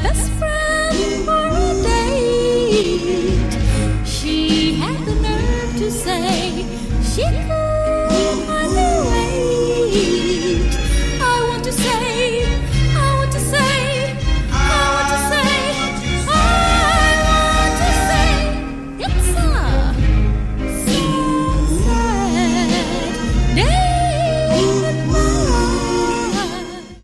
best friend for a date. She had the nerve to say she could